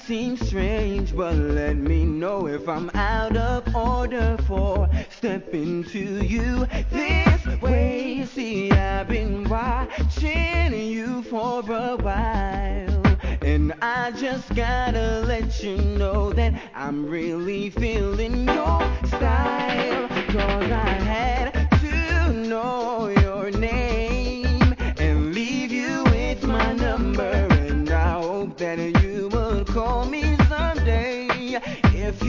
seems strange, but let me know if I'm out of order for stepping to you this way. See, I've been watching you for a while, and I just gotta let you know that I'm really feeling your style. 'Cause I